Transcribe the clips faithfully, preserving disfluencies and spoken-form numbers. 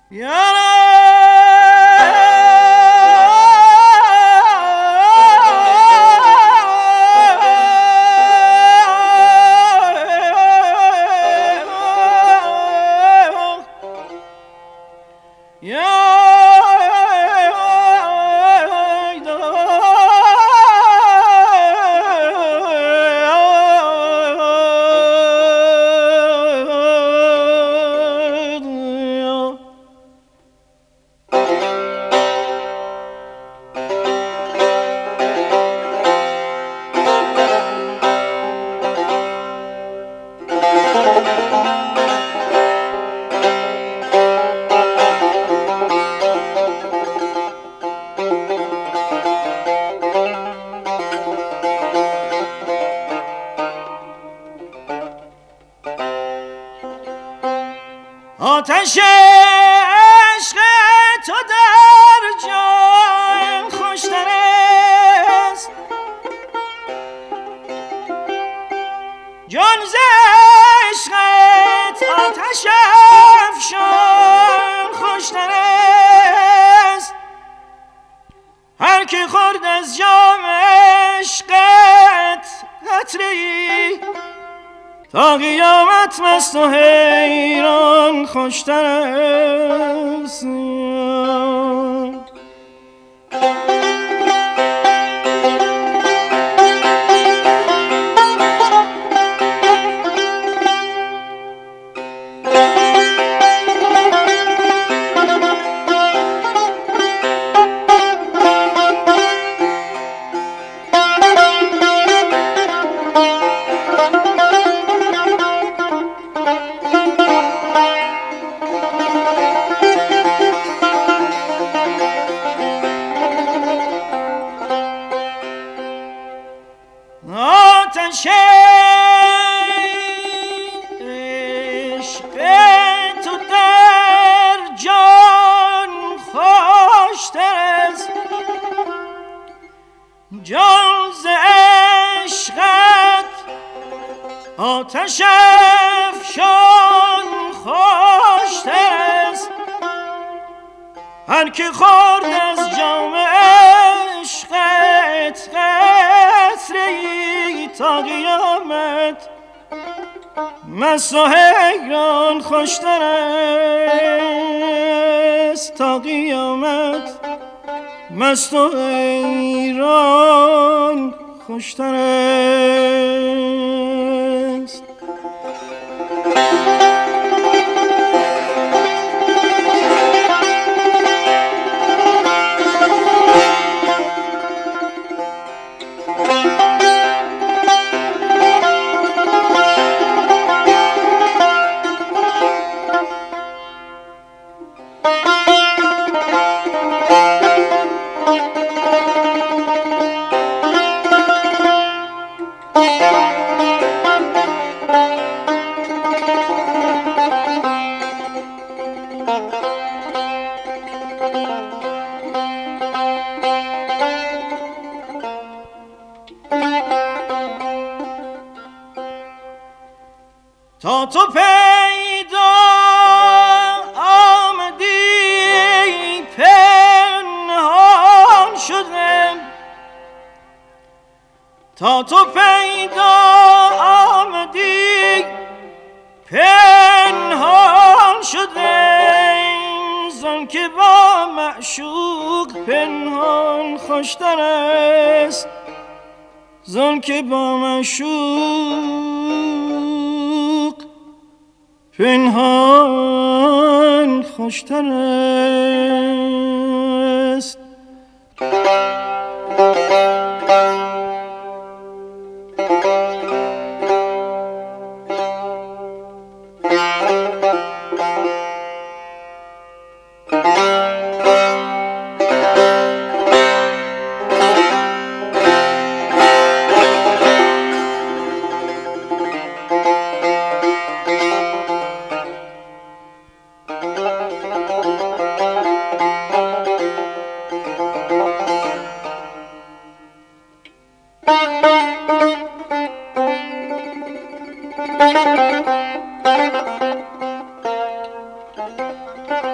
آتش عشق تو در جان خوشتر است، جان ز عشقت آتش افشان خوشتر است. هر که خورد از جام عشقت قطره‌ای، تا قیامت مست و حیران خوشتر است. آتش عشق تو در جان خوشتر است، جان ز عشقت آتش افشان خوشتر است. هر که خورد از جام عشقت قطره‌ای، تا قیامت مست و حیران خوشتر است. تا قیامت مست و حیران خوشتر است. تا تو پیدا آمدی پنهان شدم، تا تو پیدا آمدی پنهان شدم. زن که با معشوق پنهان خوشتر است، زن که با معشوق پنهان خوشتر است.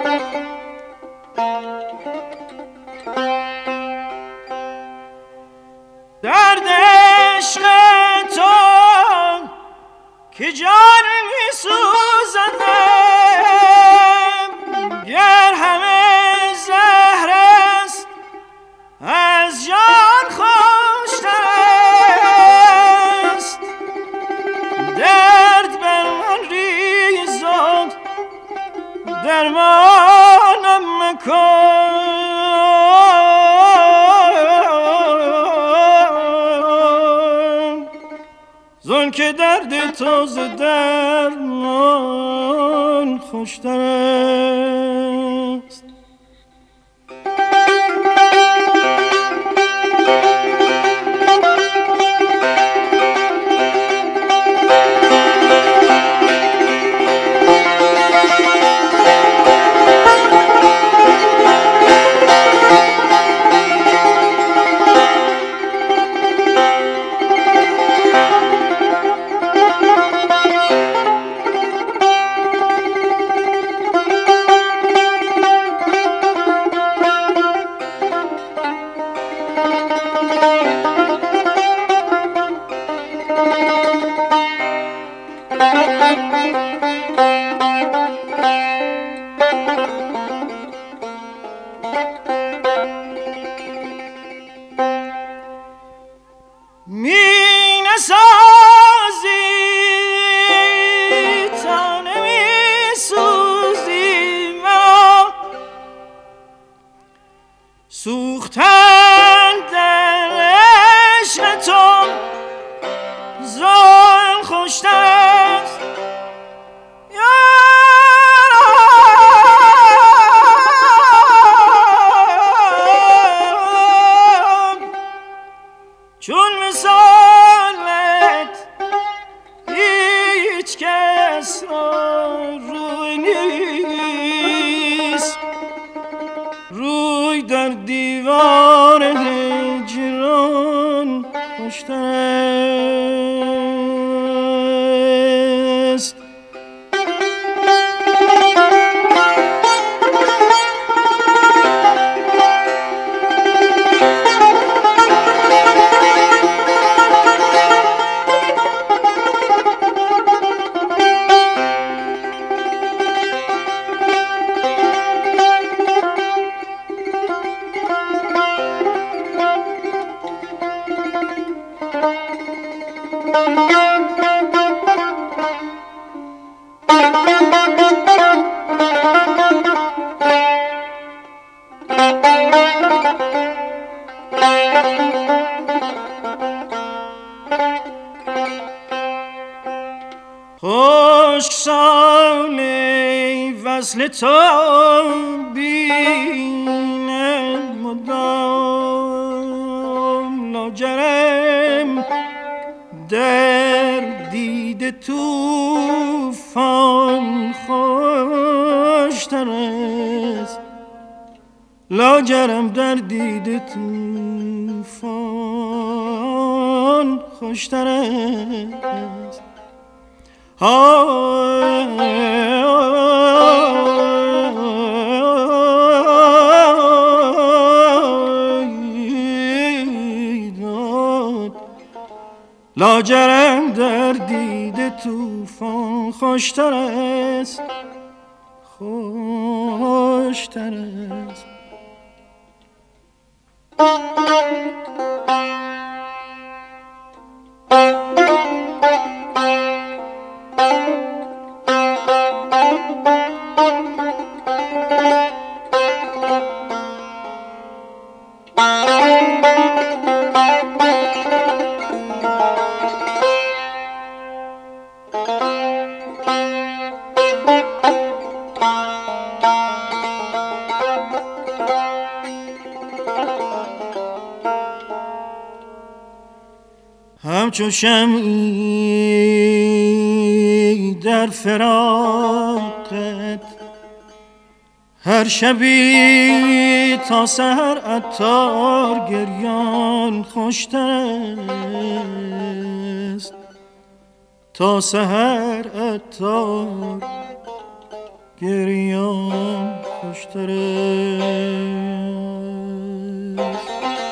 درد عشق تو که جان می سوزدم، گر همه زهر است از جان خوشتر است. درد بر من ریزد درمانم مکن، زن که درد تازه درمان خوشتر است. می نسازی تا نمی سوزی ما، سوختن در عشق تو زان خوشتر است. چون مثالت هیچ کس را روی نیست، روی در دیوار هجران خوشتر است. خشک سال وصل تو بینم مدام، لاجرم در دیده توفان خوشتر است، لاجرم در دیده توفان خوشتر است. لاجرم در دیده توفان خوشتر است، خوشتر است. همچو شمعی در فراقت، هر شبی تا سحر عطار گریان خوشتر است، تا سحر عطار گریان خوشتر است.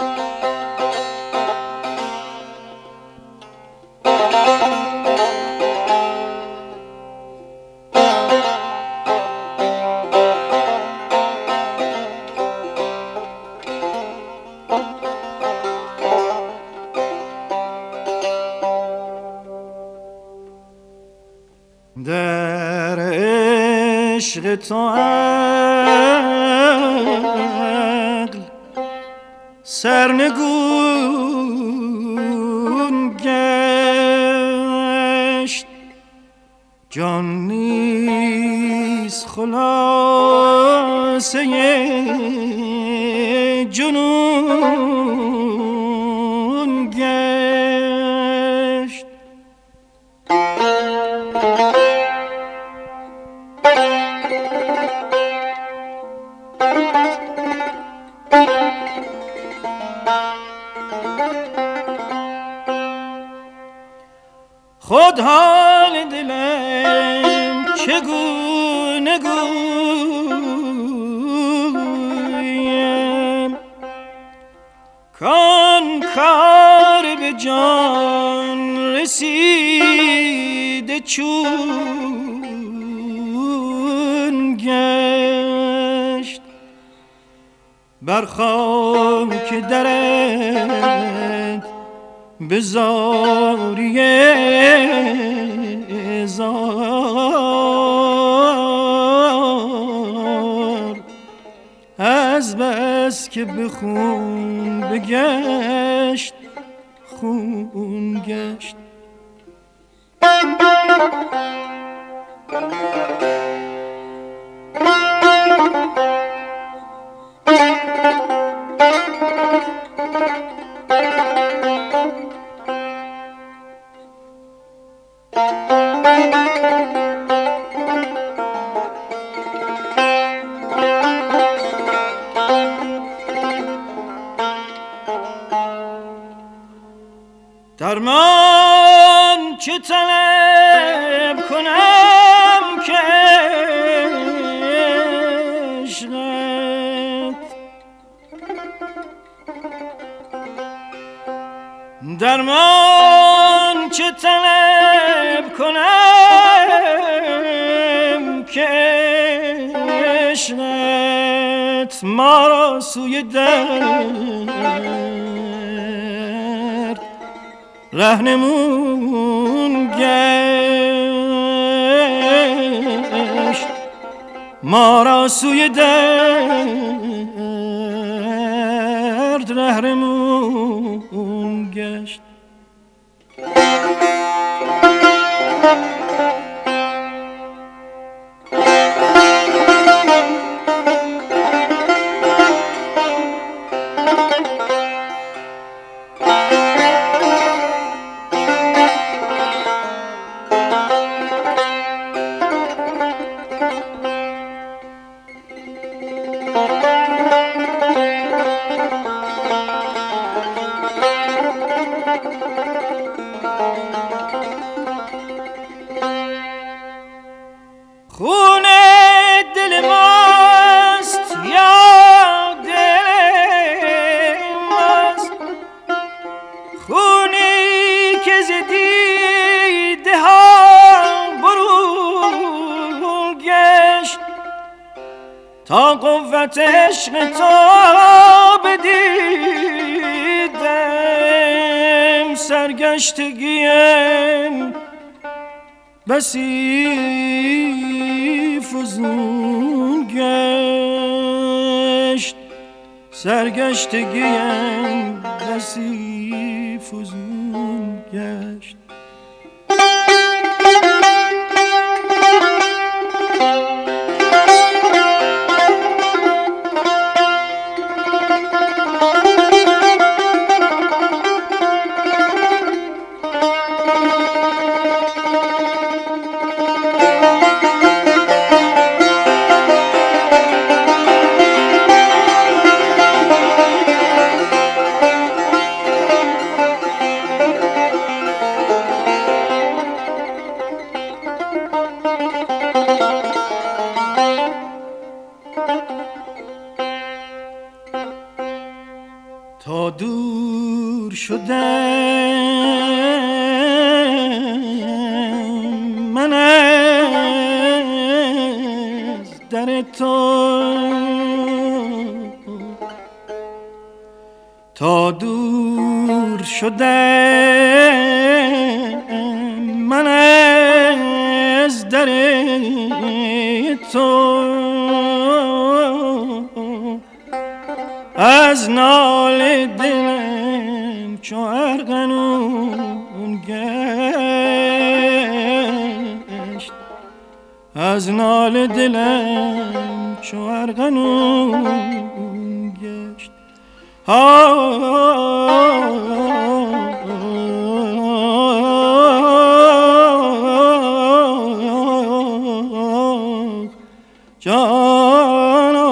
در عشق تو عقل سرنگون گشت، جان نیز خلاصه جنون گشت. خود حال دلم چگونه گویم، کان کار به جان رسیده چون گشت. بر خاک درت به زاریه زار، از بس که به خون بگشت خون گشت. درمان چه طلب کنم که عشقت، درمان چه طلب کنم که عشقت ما را سوی درد رهنمون گشت، ما را سوی درد رهنمون گشت. خون دل ماست یا دل ماست، خونی که ز دیده ها برون گشت، تا قوت عشق تو بدیدم سرگشتگیم بسی فزون گشت، سرگشتگیم بسی فزون گشت. تا دور شده من از در تو، تا دور شده من از در تو، از ناله دلم چو ارغنون گشت، از ناله دلم چو ارغنون گشت. جانا